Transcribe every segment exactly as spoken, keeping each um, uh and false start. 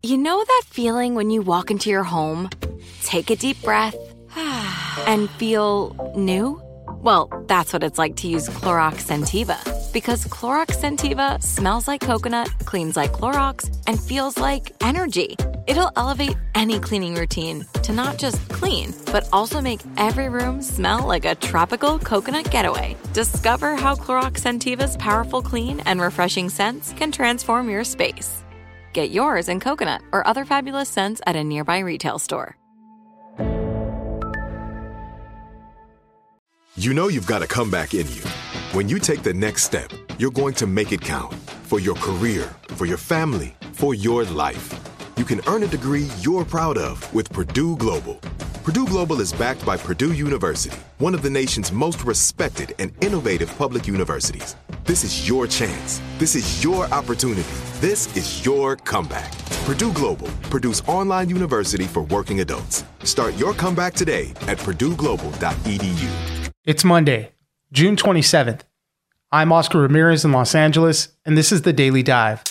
You know that feeling when you walk into your home, take a deep breath, and feel new? Well, that's what it's like to use Clorox Scentiva. Because Clorox Scentiva smells like coconut, cleans like Clorox, and feels like energy. It'll elevate any cleaning routine to not just clean, but also make every room smell like a tropical coconut getaway. Discover how Clorox Scentiva's powerful clean and refreshing scents can transform your space. Get yours in coconut or other fabulous scents at a nearby retail store. You know you've got a comeback in you. When you take the next step, you're going to make it count. For your career, for your family, for your life. You can earn a degree you're proud of with Purdue Global. Purdue Global is backed by Purdue University, one of the nation's most respected and innovative public universities. This is your chance. This is your opportunity. This is your comeback. Purdue Global, Purdue's online university for working adults. Start your comeback today at purdue global dot e d u. It's Monday, June twenty-seventh. I'm Oscar Ramirez in Los Angeles, and this is the Daily Dive.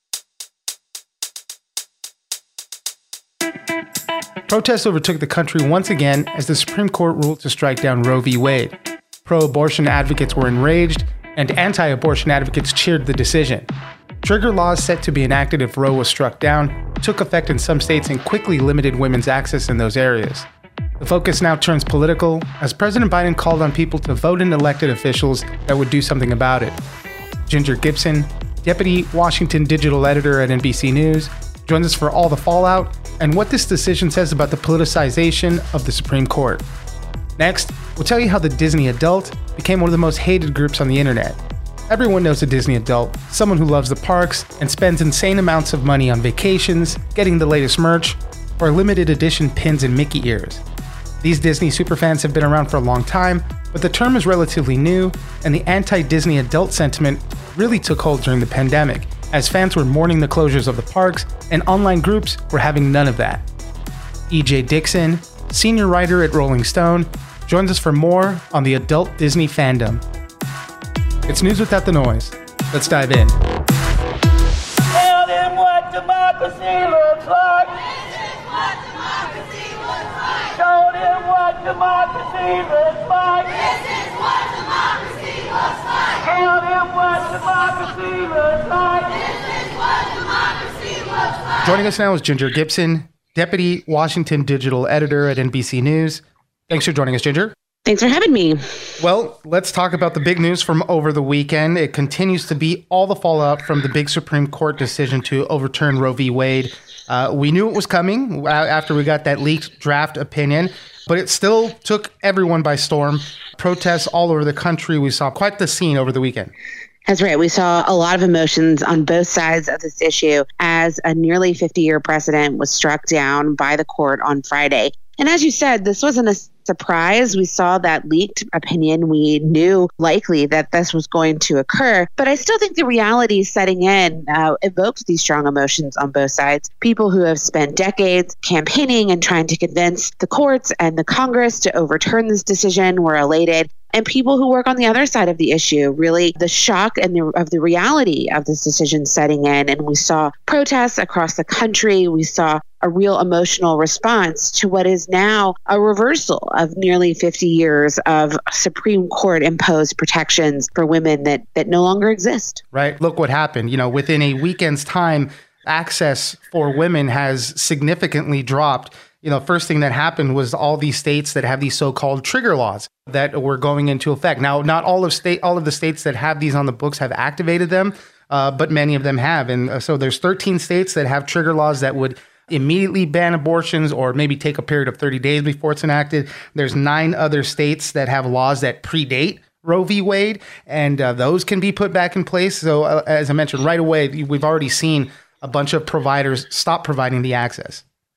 Protests overtook the country once again as the Supreme Court ruled to strike down Roe v. Wade. Pro-abortion advocates were enraged, and anti-abortion advocates cheered the decision. Trigger laws set to be enacted if Roe was struck down took effect in some states and quickly limited women's access in those areas. The focus now turns political as President Biden called on people to vote in elected officials that would do something about it. Ginger Gibson, Deputy Washington Digital Editor at N B C News, joins us for all the fallout and what this decision says about the politicization of the Supreme Court. Next, we'll tell you how the Disney adult became one of the most hated groups on the internet. Everyone knows a Disney adult, someone who loves the parks and spends insane amounts of money on vacations, getting the latest merch, or limited edition pins and Mickey ears. These Disney superfans have been around for a long time, but the term is relatively new, and the anti-Disney adult sentiment really took hold during the pandemic, as fans were mourning the closures of the parks, and online groups were having none of that. E J Dixon, senior writer at Rolling Stone, joins us for more on the adult Disney fandom. It's news without the noise. Let's dive in. Tell them what democracy looks like. Show them what democracy looks like. This is what democracy looks like. Tell them what democracy looks like. This is what democracy looks like. Joining us now is Ginger Gibson, Deputy Washington Digital Editor at N B C News. Thanks for joining us, Ginger. Thanks for having me. Well, let's talk about the big news from over the weekend. It continues to be all the fallout from the big Supreme Court decision to overturn Roe v. Wade. Uh, we knew it was coming after we got that leaked draft opinion, but it still took everyone by storm. Protests all over the country. We saw quite the scene over the weekend. That's right. We saw a lot of emotions on both sides of this issue as a nearly fifty-year precedent was struck down by the court on Friday. And as you said, this wasn't a surprise. We saw that leaked opinion. We knew likely that this was going to occur. But I still think the reality setting in uh, evoked these strong emotions on both sides. People who have spent decades campaigning and trying to convince the courts and the Congress to overturn this decision were elated. And people who work on the other side of the issue, really the shock and the, of the reality of this decision setting in. And we saw protests across the country. We saw a real emotional response to what is now a reversal of nearly fifty years of Supreme Court imposed protections for women that, that no longer exist. Right. Look what happened. You know, within a weekend's time, access for women has significantly dropped. You know, first thing that happened was all these states that have these so-called trigger laws that were going into effect. Now, not all of state, all of the states that have these on the books have activated them, uh, but many of them have. And uh, so there's thirteen states that have trigger laws that would immediately ban abortions or maybe take a period of thirty days before it's enacted. There's nine other states that have laws that predate Roe v. Wade, and uh, those can be put back in place. So uh, as I mentioned right away, we've already seen a bunch of providers stop providing the access.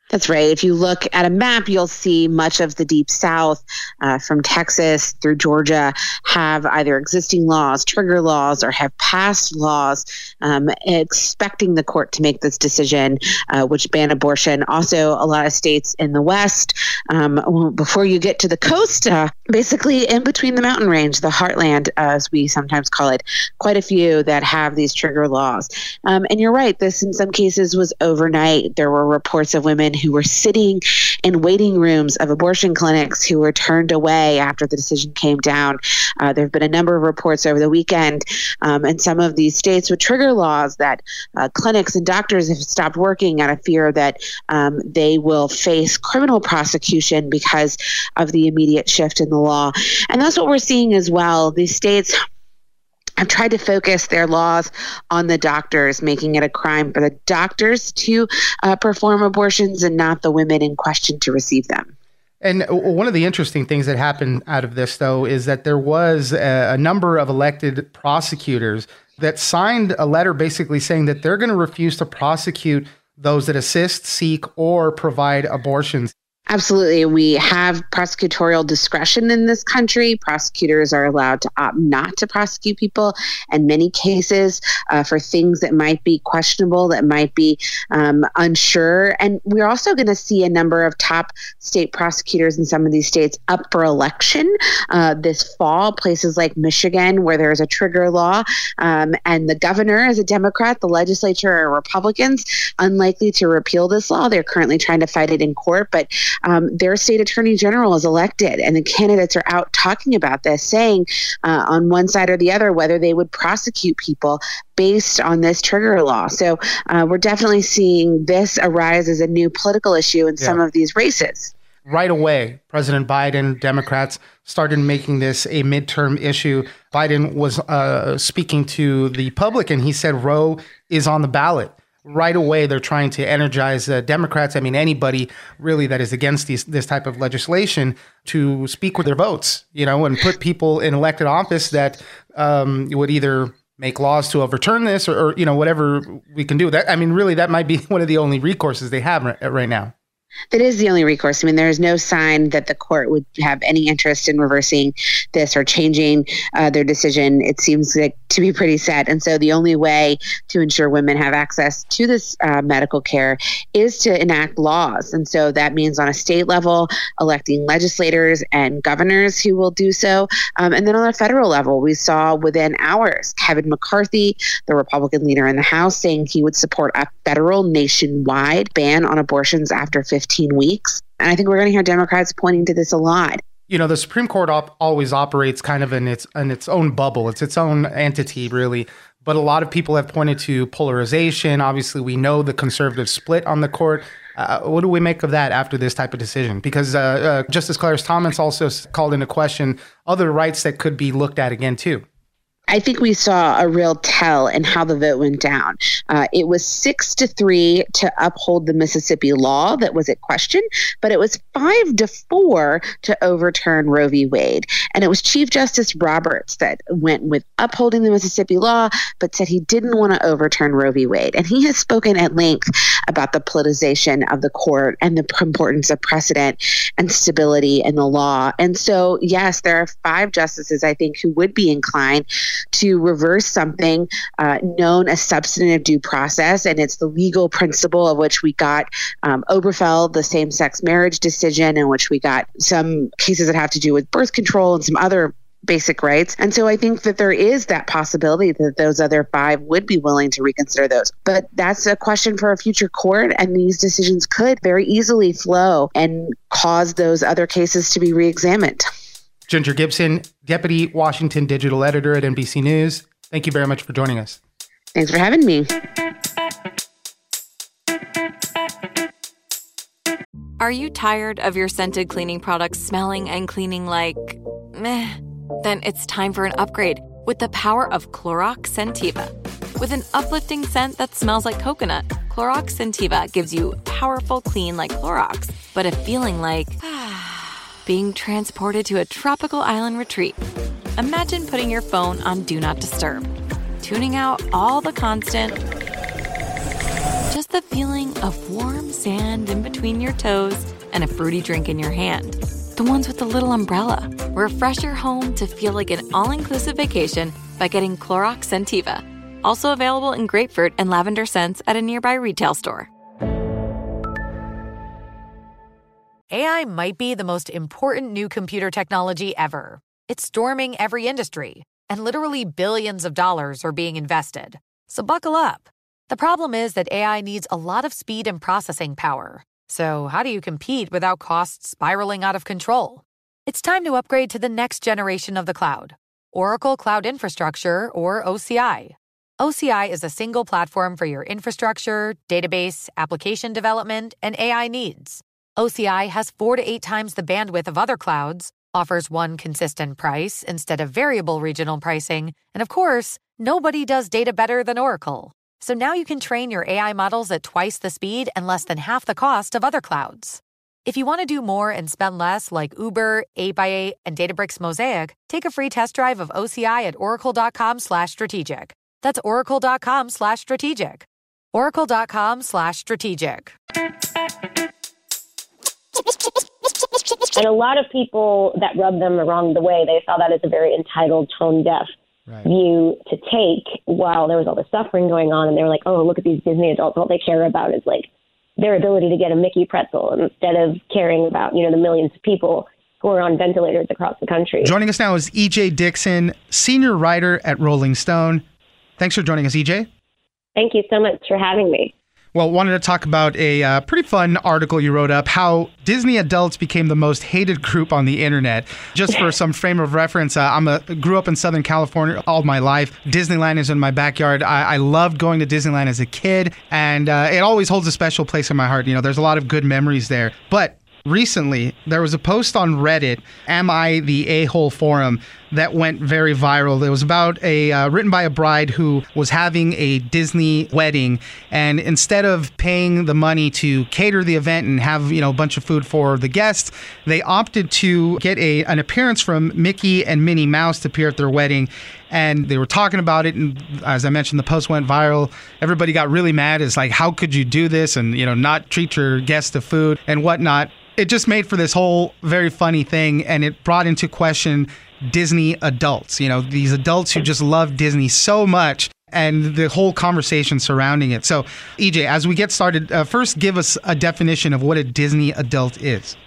That's right. If you look at a map, you'll see much of the Deep South, uh, from Texas through Georgia, have either existing laws, trigger laws, or have passed laws um, expecting the court to make this decision, uh, which ban abortion. Also, a lot of states in the West, um, before you get to the coast, uh, basically in between the mountain range, the heartland, as we sometimes call it, quite a few that have these trigger laws. Um, and you're right, this in some cases was overnight. There were reports of women who were sitting in waiting rooms of abortion clinics who were turned away after the decision came down. Uh, there have been a number of reports over the weekend um, in some of these states with trigger laws that uh, clinics and doctors have stopped working out of fear that um, they will face criminal prosecution because of the immediate shift in the law. And that's what we're seeing as well. These states have tried to focus their laws on the doctors, making it a crime for the doctors to uh, perform abortions and not the women in question to receive them. And one of the interesting things that happened out of this, though, is that there was a, a number of elected prosecutors that signed a letter basically saying that they're going to refuse to prosecute those that assist, seek, or provide abortions. Absolutely. We have prosecutorial discretion in this country. Prosecutors are allowed to opt not to prosecute people in many cases uh, for things that might be questionable, that might be um, unsure. And we're also going to see a number of top state prosecutors in some of these states up for election uh, this fall, places like Michigan, where there's a trigger law, um, and the governor is a Democrat, the legislature are Republicans, unlikely to repeal this law. They're currently trying to fight it in court, but Um, their state attorney general is elected, and the candidates are out talking about this, saying uh, on one side or the other whether they would prosecute people based on this trigger law. So uh, we're definitely seeing this arise as a new political issue in yeah. some of these races. Right away, President Biden, Democrats started making this a midterm issue. Biden was uh, speaking to the public, and he said Roe is on the ballot. Right away, they're trying to energize uh, Democrats, I mean, anybody really that is against these, this type of legislation, to speak with their votes, you know, and put people in elected office that um, would either make laws to overturn this or, or, you know, whatever we can do. That I mean, really, that might be one of the only recourses they have right, right now. That is the only recourse. I mean, there is no sign that the court would have any interest in reversing this or changing uh, their decision. It seems like to be pretty set. And so the only way to ensure women have access to this uh, medical care is to enact laws. And so that means on a state level, electing legislators and governors who will do so. Um, and then on a federal level, we saw within hours, Kevin McCarthy, the Republican leader in the House, saying he would support a federal nationwide ban on abortions after fifteen weeks. And I think we're going to hear Democrats pointing to this a lot. You know, the Supreme Court op- always operates kind of in its in its own bubble. It's its own entity, really. But a lot of people have pointed to polarization. Obviously, we know the conservative split on the court. Uh, what do we make of that after this type of decision? Because uh, uh, Justice Clarence Thomas also called into question other rights that could be looked at again, too. I think we saw a real tell in how the vote went down. Uh, it was six to three to uphold the Mississippi law that was at question, but it was five to four to overturn Roe v. Wade. And it was Chief Justice Roberts that went with upholding the Mississippi law, but said he didn't want to overturn Roe v. Wade. And he has spoken at length about the politicization of the court and the importance of precedent and stability in the law. And so, yes, there are five justices, I think, who would be inclined to reverse something uh, known as substantive due process. And it's the legal principle of which we got um, Obergefell, the same-sex marriage decision, in which we got some cases that have to do with birth control and some other basic rights. And so I think that there is that possibility that those other five would be willing to reconsider those. But that's a question for a future court, and these decisions could very easily flow and cause those other cases to be reexamined. Ginger Gibson, Deputy Washington Digital Editor at N B C News. Thank you very much for joining us. Thanks for having me. Are you tired of your scented cleaning products smelling and cleaning like meh? Then it's time for an upgrade with the power of Clorox Scentiva. With an uplifting scent that smells like coconut, Clorox Scentiva gives you powerful clean like Clorox, but a feeling like being transported to a tropical island retreat. Imagine putting your phone on Do Not Disturb, tuning out all the constant, just the feeling of warm sand in between your toes and a fruity drink in your hand. The ones with the little umbrella. Refresh your home to feel like an all-inclusive vacation by getting Clorox Scentiva. Also available in grapefruit and lavender scents at a nearby retail store. A I might be the most important new computer technology ever. It's storming every industry, and literally billions of dollars are being invested. So buckle up. The problem is that A I needs a lot of speed and processing power. So how do you compete without costs spiraling out of control? It's time to upgrade to the next generation of the cloud, Oracle Cloud Infrastructure, or O C I. O C I is a single platform for your infrastructure, database, application development, and A I needs. O C I has four to eight times the bandwidth of other clouds, offers one consistent price instead of variable regional pricing, and of course, nobody does data better than Oracle. So now you can train your A I models at twice the speed and less than half the cost of other clouds. If you want to do more and spend less like Uber, eight by eight, and Databricks Mosaic, take a free test drive of O C I at oracle.com slash strategic. That's oracle.com slash strategic. oracle.com slash strategic. And a lot of people that rubbed them the wrong the way, they saw that as a very entitled, tone-deaf right. view to take while there was all this suffering going on. And they were like, oh, look at these Disney adults. All they care about is like their ability to get a Mickey pretzel instead of caring about, you know, the millions of people who are on ventilators across the country. Joining us now is E J Dixon, senior writer at Rolling Stone. Thanks for joining us, E J. Thank you so much for having me. Well, wanted to talk about a uh, pretty fun article you wrote up, how Disney adults became the most hated group on the internet. Just for some frame of reference, uh, I'm a grew up in Southern California all my life. Disneyland is in my backyard. I, I loved going to Disneyland as a kid, and uh, it always holds a special place in my heart. You know, there's a lot of good memories there. But recently, there was a post on Reddit, Am I the A-Hole Forum, that went very viral. It was about a uh, written by a bride who was having a Disney wedding, and instead of paying the money to cater the event and have, you know, a bunch of food for the guests, they opted to get a an appearance from Mickey and Minnie Mouse to appear at their wedding. And they were talking about it, and as I mentioned, the post went viral. Everybody got really mad. It's like, how could you do this and, you know, not treat your guests to food and whatnot? It just made for this whole very funny thing, and it brought into question Disney adults, you know, these adults who just love Disney so much, and the whole conversation surrounding it. So, E J, as we get started, uh, first give us a definition of what a Disney adult is.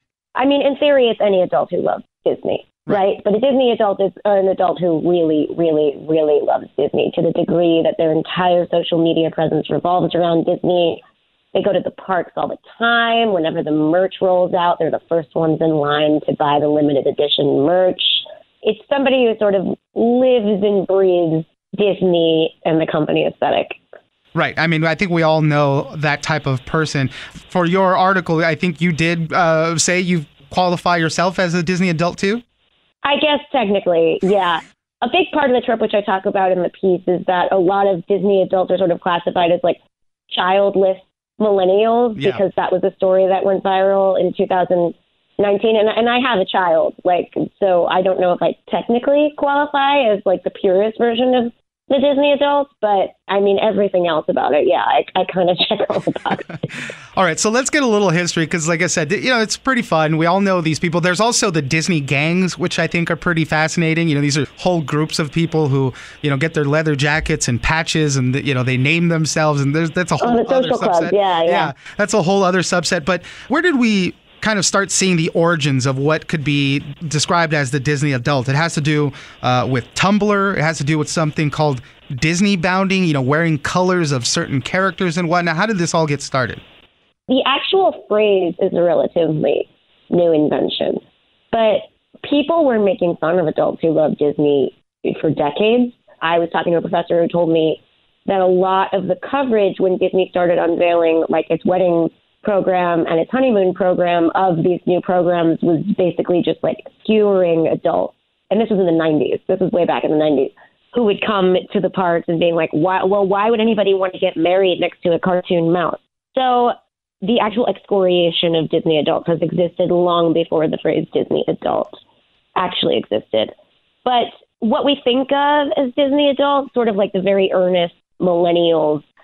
I mean, in theory, it's any adult who loves Disney, right? right? But a Disney adult is an adult who really, really, really loves Disney to the degree that their entire social media presence revolves around Disney. They go to the parks all the time. Whenever the merch rolls out, they're the first ones in line to buy the limited edition merch. It's somebody who sort of lives and breathes Disney and the company aesthetic. Right. I mean, I think we all know that type of person. For your article, I think you did uh, say you qualify yourself as a Disney adult too? I guess technically, yeah. A big part of the trip, which I talk about in the piece, is that a lot of Disney adults are sort of classified as like childless millennials, yeah. because that was a story that went viral in two thousand nineteen, and and I have a child, like, so I don't know if I technically qualify as like the purest version of the Disney adults, but I mean everything else about it, yeah, I, I kind of check all the boxes. All right, so let's get a little history, because like I said, you know, it's pretty fun. We all know these people. There's also the Disney gangs, which I think are pretty fascinating. You know, these are whole groups of people who, you know, get their leather jackets and patches, and you know, they name themselves, and there's that's a whole oh, the other social subset. Club. Yeah, yeah, yeah, that's a whole other subset. But where did we kind of start seeing the origins of what could be described as the Disney adult? It has to do uh, with Tumblr. It has to do with something called Disney bounding, you know, wearing colors of certain characters and whatnot. How did this all get started? The actual phrase is a relatively new invention, but people were making fun of adults who love Disney for decades. I was talking to a professor who told me that a lot of the coverage when Disney started unveiling like its wedding program and its honeymoon program of these new programs was basically just like skewering adults. And this was in the nineties. This was way back in the nineties. Who would come to the parks and being like, why, well, why would anybody want to get married next to a cartoon mouse? So the actual excoriation of Disney adults has existed long before the phrase Disney adult actually existed. But what we think of as Disney adults, sort of like the very earnest millennials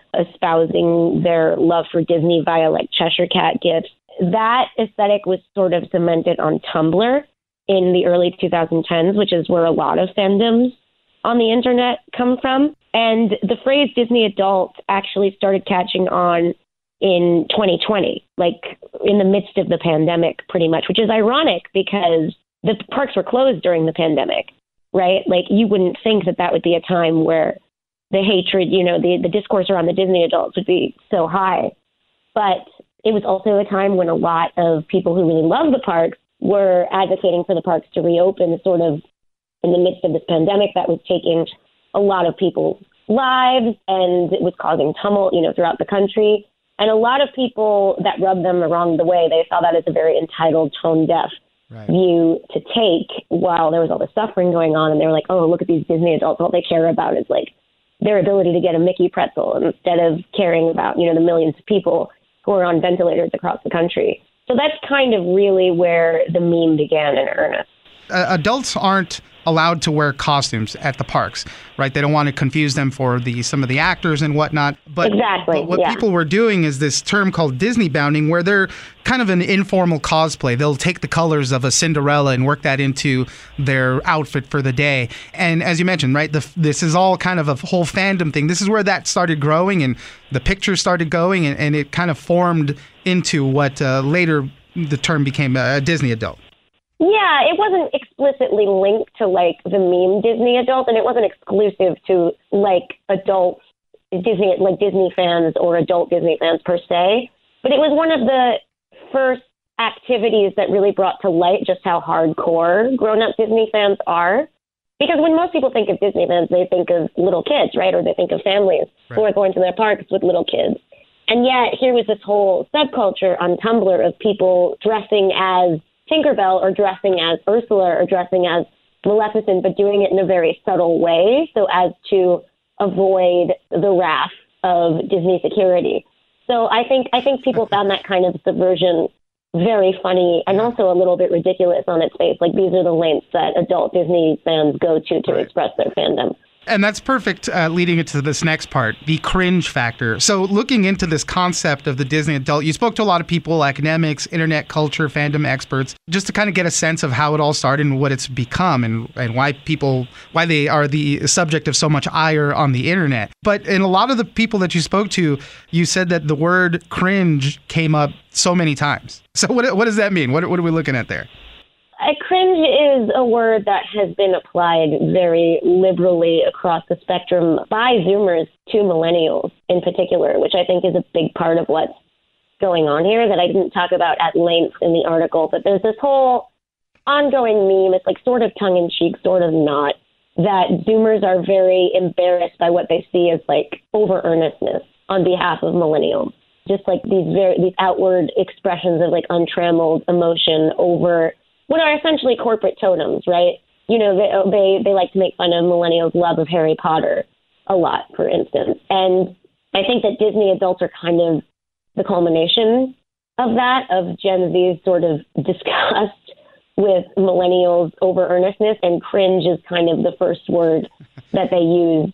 espousing their love for Disney via like Cheshire Cat gifts. That aesthetic was sort of cemented on Tumblr in the early twenty tens, which is where a lot of fandoms on the internet come from. And the phrase Disney adult actually started catching on in twenty twenty, like in the midst of the pandemic, pretty much, which is ironic because the parks were closed during the pandemic, right? Like you wouldn't think that that would be a time where the hatred, you know, the, the discourse around the Disney adults would be so high. But it was also a time when a lot of people who really love the parks were advocating for the parks to reopen, sort of in the midst of this pandemic that was taking a lot of people's lives, and it was causing tumult, you know, throughout the country. And a lot of people that rubbed them the wrong the way, they saw that as a very entitled, tone-deaf right. view to take while there was all this suffering going on. And they were like, oh, look at these Disney adults. All they care about is like their ability to get a Mickey pretzel instead of caring about, you know, the millions of people who are on ventilators across the country. So that's kind of really where the meme began in earnest. Uh, adults aren't allowed to wear costumes at the parks, right? They don't want to confuse them for the some of the actors and whatnot. But, exactly, but what yeah. people were doing is this term called Disney bounding, where they're kind of an informal cosplay. They'll take the colors of a Cinderella and work that into their outfit for the day. And as you mentioned, right, the, this is all kind of a whole fandom thing. This is where that started growing and the pictures started going, and, and it kind of formed into what uh, later the term became a Disney adult. Yeah, it wasn't explicitly linked to, like, the meme Disney adult, and it wasn't exclusive to, like, adult Disney, like, Disney fans or adult Disney fans per se. But it was one of the first activities that really brought to light just how hardcore grown-up Disney fans are. Because when most people think of Disney fans, they think of little kids, right? Or they think of families right. who are going to their parks with little kids. And yet, here was this whole subculture on Tumblr of people dressing as Tinkerbell or dressing as Ursula or dressing as Maleficent, but doing it in a very subtle way so as to avoid the wrath of Disney security. So I think I think people found that kind of subversion very funny and also a little bit ridiculous on its face. Like, these are the lengths that adult Disney fans go to to right. express their fandom. And that's perfect uh, leading into this next part, the cringe factor. So looking into this concept of the Disney adult, you spoke to a lot of people, academics, internet culture, fandom experts, just to kind of get a sense of how it all started and what it's become and, and why people, why they are the subject of so much ire on the internet. But in a lot of the people that you spoke to, you said that the word cringe came up so many times. So what, what does that mean? What, what are we looking at there? A cringe is a word that has been applied very liberally across the spectrum by Zoomers to millennials in particular, which I think is a big part of what's going on here that I didn't talk about at length in the article. But there's this whole ongoing meme, it's like sort of tongue-in-cheek, sort of not, that Zoomers are very embarrassed by what they see as like over-earnestness on behalf of millennials. Just like these very these outward expressions of like untrammeled emotion over what are essentially corporate totems, right? You know, they, they they like to make fun of millennials' love of Harry Potter a lot, for instance. And I think that Disney adults are kind of the culmination of that, of Gen Z's sort of disgust with millennials' over-earnestness, and cringe is kind of the first word that they use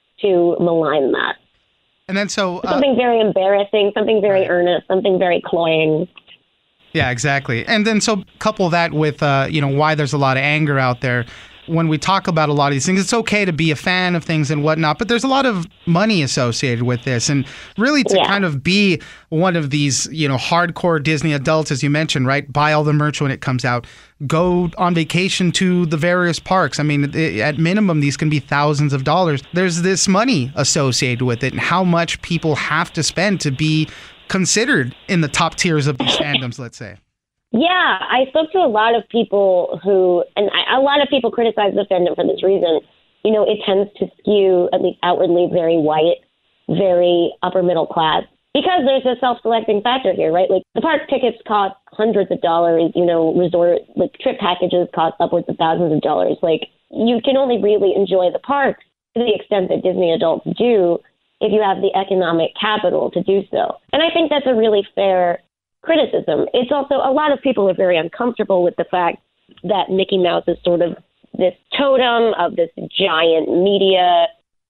to malign that. And then so... Uh, something very embarrassing, something very right. earnest, something very cloying. Yeah, exactly. And then so couple that with, uh, you know, why there's a lot of anger out there. When we talk about a lot of these things, it's okay to be a fan of things and whatnot, but there's a lot of money associated with this. And really to yeah. kind of be one of these, you know, hardcore Disney adults, as you mentioned, right? Buy all the merch when it comes out. Go on vacation to the various parks. I mean, at minimum, these can be thousands of dollars. There's this money associated with it and how much people have to spend to be considered in the top tiers of these fandoms, let's say. Yeah, I spoke to a lot of people who, and I, a lot of people criticize the fandom for this reason. You know, it tends to skew, at least outwardly, very white, very upper middle class, because there's a self-selecting factor here, right? Like, the park tickets cost hundreds of dollars, you know, resort, like, trip packages cost upwards of thousands of dollars. Like, you can only really enjoy the parks to the extent that Disney adults do if you have the economic capital to do so. And I think that's a really fair criticism. It's also, a lot of people are very uncomfortable with the fact that Mickey Mouse is sort of this totem of this giant media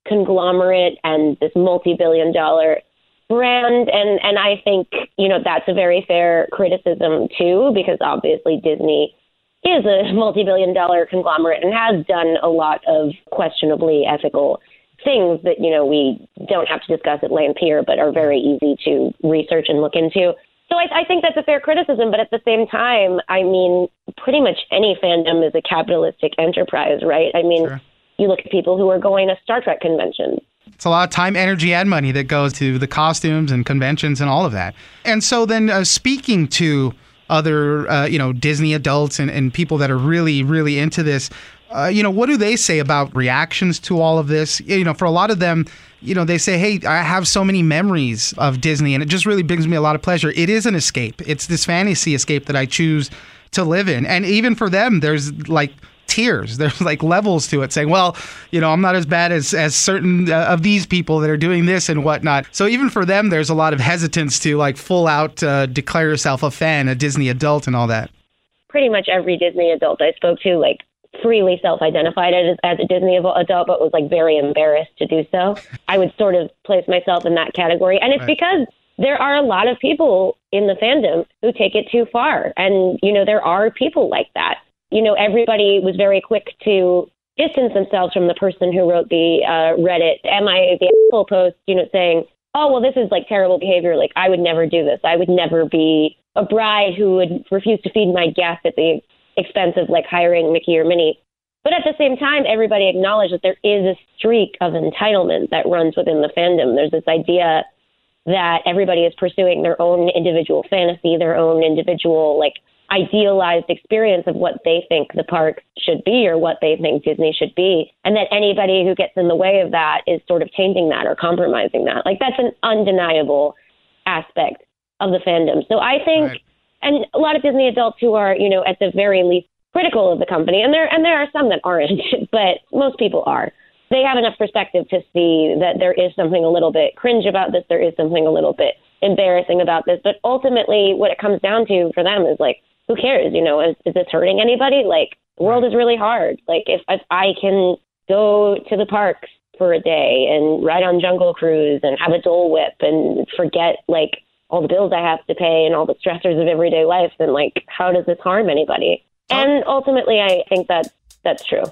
conglomerate and this multi-billion dollar brand. And, and I think, you know, that's a very fair criticism, too, because obviously Disney is a multi-billion dollar conglomerate and has done a lot of questionably ethical things that, you know, we don't have to discuss at length here, but are very easy to research and look into. So I, I think that's a fair criticism, but at the same time, I mean, pretty much any fandom is a capitalistic enterprise, right? I mean, sure. You look at people who are going to Star Trek conventions. It's a lot of time, energy, and money that goes to the costumes and conventions and all of that. And so then uh, speaking to other, uh, you know, Disney adults and, and people that are really, really into this, uh, you know, what do they say about reactions to all of this? You know, for a lot of them, you know, they say, hey, I have so many memories of Disney and it just really brings me a lot of pleasure. It is an escape. It's this fantasy escape that I choose to live in. And even for them, there's like tiers. There's like levels to it saying, well, you know, I'm not as bad as, as certain uh, of these people that are doing this and whatnot. So even for them, there's a lot of hesitance to like full out uh, declare yourself a fan, a Disney adult and all that. Pretty much every Disney adult I spoke to, like, freely self-identified as, as a Disney adult, but was like very embarrassed to do so. I would sort of place myself in that category. And it's right. because there are a lot of people in the fandom who take it too far. And, you know, there are people like that. You know, everybody was very quick to distance themselves from the person who wrote the uh, Reddit Am I the Asshole post, you know, saying, oh, well, this is like terrible behavior. Like, I would never do this. I would never be a bride who would refuse to feed my guests at the expense of like hiring Mickey or Minnie. But at the same time, everybody acknowledged that there is a streak of entitlement that runs within the fandom. There's this idea that everybody is pursuing their own individual fantasy, their own individual like idealized experience of what they think the park should be or what they think Disney should be. And that anybody who gets in the way of that is sort of changing that or compromising that. Like, that's an undeniable aspect of the fandom. So I think, right. and a lot of Disney adults who are, you know, at the very least critical of the company, and there and there are some that aren't, but most people are. They have enough perspective to see that there is something a little bit cringe about this, there is something a little bit embarrassing about this. But ultimately, what it comes down to for them is like, who cares? You know, is, is this hurting anybody? Like, the world is really hard. Like, if, if I can go to the parks for a day and ride on Jungle Cruise and have a Dole Whip and forget, like, all the bills I have to pay and all the stressors of everyday life, then, like, how does this harm anybody? And ultimately, I think that that's true.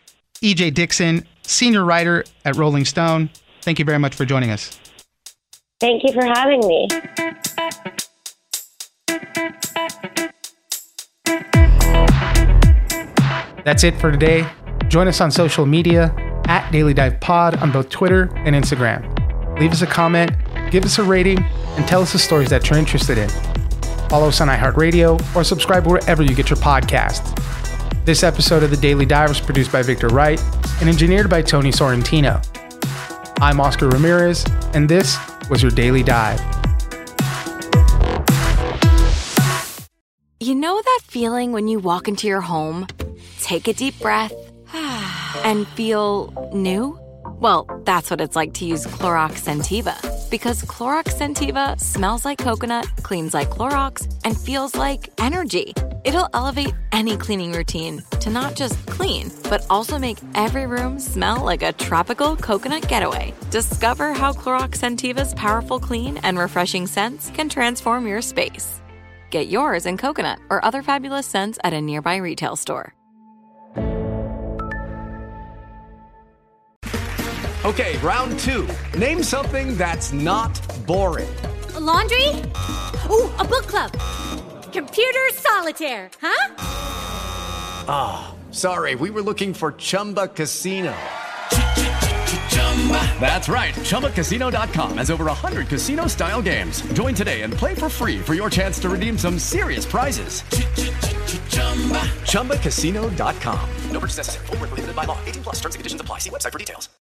E J Dixon, senior writer at Rolling Stone, thank you very much for joining us. Thank you for having me. That's it for today. Join us on social media at Daily Dive Pod on both Twitter and Instagram. Leave us a comment, give us a rating, and tell us the stories that you're interested in. Follow us on iHeartRadio or subscribe wherever you get your podcasts. This episode of The Daily Dive was produced by Victor Wright and engineered by Tony Sorrentino. I'm Oscar Ramirez, and this was your Daily Dive. You know that feeling when you walk into your home, take a deep breath, and feel new? Well, that's what it's like to use Clorox Scentiva. Because Clorox Scentiva smells like coconut, cleans like Clorox, and feels like energy. It'll elevate any cleaning routine to not just clean, but also make every room smell like a tropical coconut getaway. Discover how Clorox Scentiva's powerful clean and refreshing scents can transform your space. Get yours in coconut or other fabulous scents at a nearby retail store. Okay, round two. Name something that's not boring. A laundry? Ooh, a book club. Computer solitaire, huh? Ah, oh, sorry, we were looking for Chumba Casino. That's right, Chumba Casino dot com has over one hundred casino-style games. Join today and play for free for your chance to redeem some serious prizes. Chumba Casino dot com. No purchase necessary. Void where prohibited by law. eighteen plus terms and conditions apply. See website for details.